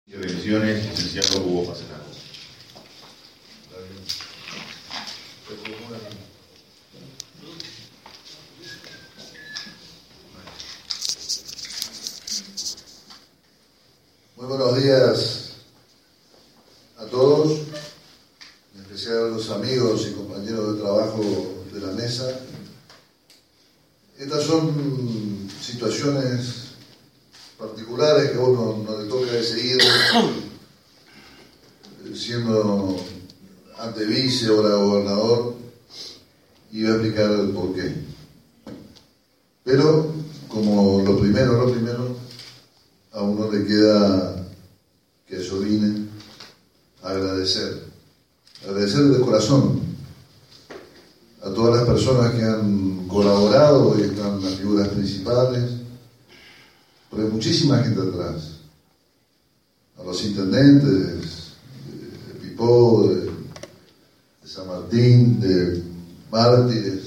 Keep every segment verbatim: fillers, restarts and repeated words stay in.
y bendiciones, licenciado Hugo Pacernato. Muy buenos días a todos, en especial a los amigos y compañeros de trabajo de la mesa. Estas son situaciones particulares que a uno no le toca de seguir, siendo ante vice, ahora gobernador, y voy a explicar el porqué. Pero, como lo primero, lo primero, a uno le queda que ayudine, agradecer, agradecer de corazón a todas las personas que han colaborado y están las figuras principales, pero hay muchísima gente atrás, a los intendentes de, de Pipó, de, de San Martín, de Mártires,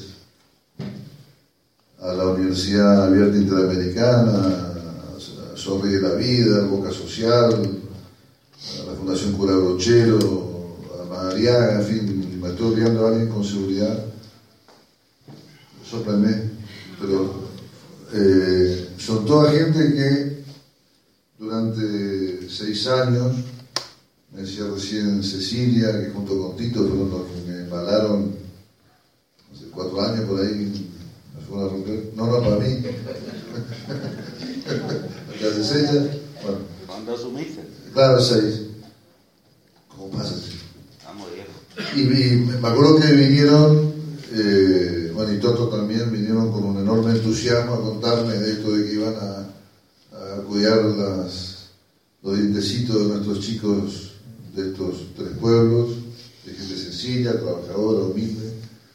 a la Universidad Abierta Interamericana, Sonríe la Vida, Boca Social, a la Fundación Cura Brochero, a Madariaga, en fin, me estoy olvidando a alguien con seguridad, me sorprende, pero eh, son toda gente que durante seis años, me decía recién Cecilia, que junto con Tito fueron los que me embalaron, hace cuatro años por ahí, me fueron a romper, no, no, para mí. ¿Qué haces ella? Bueno. ¿Cuándo asumiste? Claro, seis. ¿Cómo pasa? Estamos viejos. Y, y me acuerdo que vinieron, eh, bueno, y Toto también, vinieron con un enorme entusiasmo a contarme de esto de que iban a, a cuidar las, los dientecitos de nuestros chicos de estos tres pueblos, de gente sencilla, trabajadora, humilde,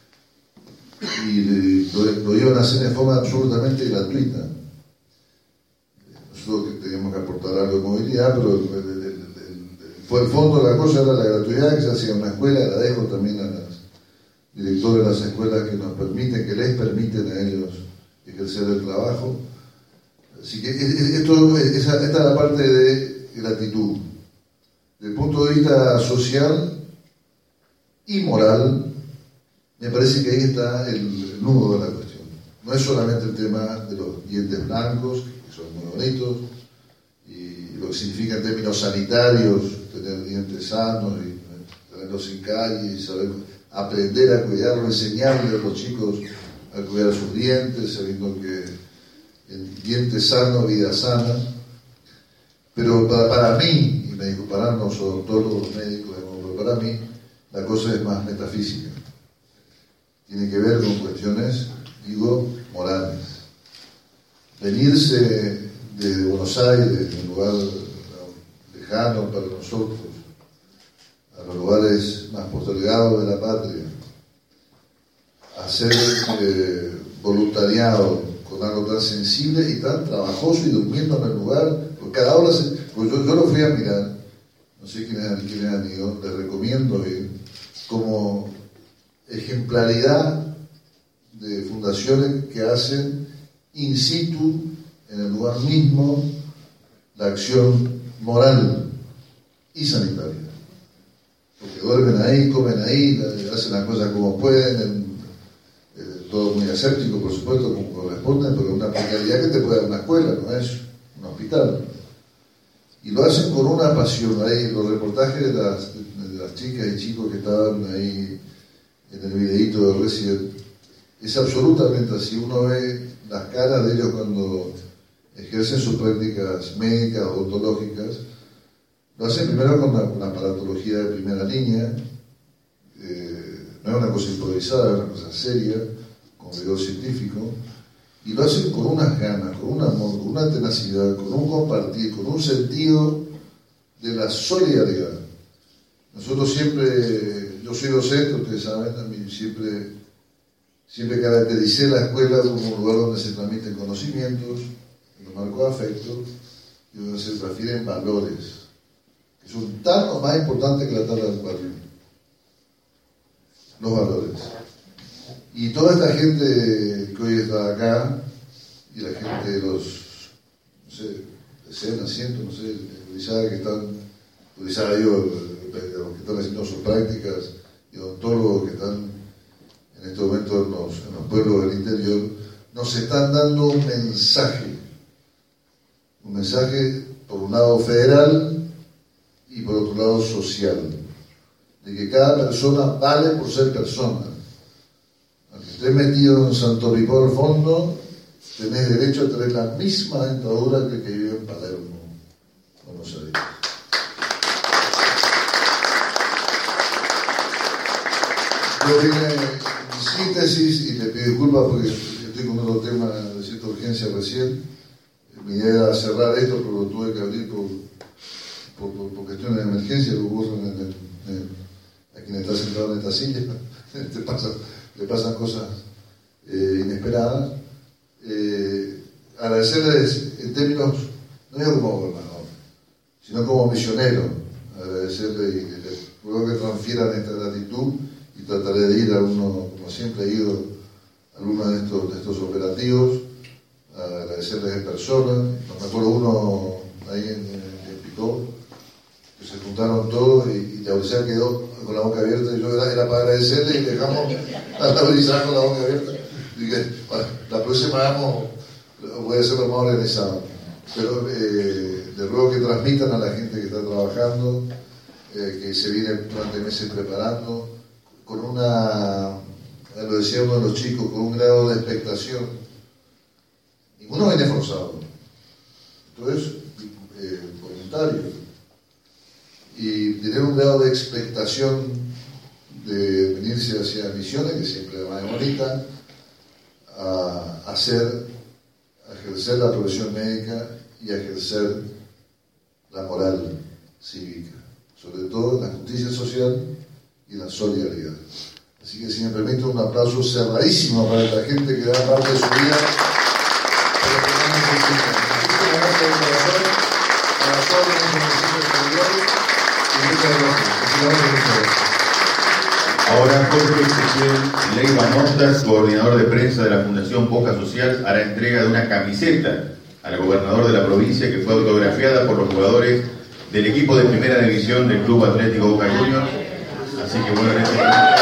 y lo, lo iban a hacer en forma absolutamente gratuita. Nosotros que teníamos que aportar algo de movilidad, pero el, el, el, el, el fondo de la cosa era la gratuidad que se hacía en una escuela. Agradezco también a las directores de las escuelas que nos permiten, que les permiten a ellos ejercer el trabajo. Así que esto, esa, esta es la parte de gratitud. Desde el punto de vista social y moral, me parece que ahí está el, el nudo de la cuestión. No es solamente el tema de los dientes blancos, son muy bonitos, y lo que significa en términos sanitarios, tener dientes sanos y tenerlos en calle, y saber aprender a cuidarlos, enseñarle a los chicos a cuidar sus dientes, sabiendo que el diente sano, vida sana. Pero para, para mí, y me disculparán los odontólogos, los médicos, pero para mí la cosa es más metafísica. Tiene que ver con cuestiones, digo, morales. Venirse de Buenos Aires, un lugar lejano para nosotros, a los lugares más postergados de la patria, hacer eh, voluntariado con algo tan sensible y tan trabajoso y durmiendo en el lugar, porque cada hora se, pues yo, yo lo fui a mirar, no sé quiénes quién han ido, les recomiendo ir, como ejemplaridad de fundaciones que hacen in situ, en el lugar mismo, la acción moral y sanitaria. Porque duermen ahí, comen ahí, hacen las cosas como pueden, eh, todo muy aséptico, por supuesto, como corresponde, pero una precariedad que te puede dar una escuela, no es un hospital. Y lo hacen con una pasión. Ahí los reportajes de las, de las chicas y chicos que estaban ahí en el videíto de Resident, es absolutamente así. Uno ve las caras de ellos cuando ejercen sus prácticas médicas o odontológicas. Lo hacen primero con una, una aparatología de primera línea, eh, no es una cosa improvisada, es una cosa seria, con rigor científico, y lo hacen con unas ganas, con un amor, con una tenacidad, con un compartir, con un sentido de la solidaridad. Nosotros siempre, yo soy docente, ustedes saben, a mí siempre Siempre caractericé la escuela como un lugar donde se transmiten conocimientos, en los marcos de afecto, y donde se transfieren valores, que son tan o más importantes que la tabla del barrio. Los valores. Y toda esta gente que hoy está acá, y la gente de los, no sé, decenas, cientos, no sé, egresadas que están, egresadas digo, los que están haciendo sus prácticas, y odontólogos que están en este momento en los, en los pueblos del interior, nos están dando un mensaje, un mensaje por un lado federal y por otro lado social, de que cada persona vale por ser persona. Aunque estés metido en Santo Pipó al fondo, tenés derecho a tener la misma dentadura que el que vive en Palermo, Buenos Aires. Yo vine en síntesis y le pido disculpas porque estoy con otro tema de cierta urgencia recién. Mi idea era cerrar esto, pero lo tuve que abrir por, por, por, por cuestiones de emergencia que ocurren en el, en, a quien está sentado en esta silla. Te pasa, le pasan cosas eh, inesperadas. Eh, agradecerles en términos, no digo como gobernador, sino como misionero, agradecerles y les ruego que transfieran esta gratitud y trataré de ir a uno, como siempre he ido a algunos de estos, de estos operativos, a agradecerles en persona. Me acuerdo uno ahí en, en Picó, que se juntaron todos y, y la Odisea quedó con la boca abierta, y yo era, era para agradecerle y dejamos a la Odisea con la boca abierta. Y que, bueno, la próxima vamos, voy a hacerlo más organizado. Pero eh, les ruego que transmitan a la gente que está trabajando, eh, que se viene durante meses preparando, con una, lo decía uno de los chicos, con un grado de expectación. Ninguno viene forzado, entonces eh, voluntario. Y tener un grado de expectación de venirse hacia Misiones, que siempre es más bonita, a hacer, a ejercer la profesión médica y a ejercer la moral cívica, sobre todo en la justicia social y la solidaridad. Así que, si me permite, un aplauso cerradísimo para esta gente que da parte de su vida para lo que no necesitan. Así que vamos a corazón para todos los municipios familiares y muchas gracias. Ahora Jorge Ezequiel Leiva Mostas, coordinador de prensa de la Fundación Boca Social, hará entrega de una camiseta al gobernador de la provincia que fue autografiada por los jugadores del equipo de primera división del Club Atlético Boca Juniors. Así que bueno, en este